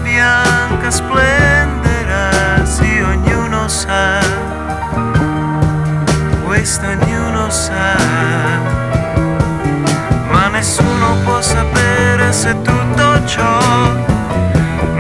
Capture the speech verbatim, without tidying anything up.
bianca splenderà, sì, ognuno sa, questo ognuno sa, ma nessuno può sapere se tutto ciò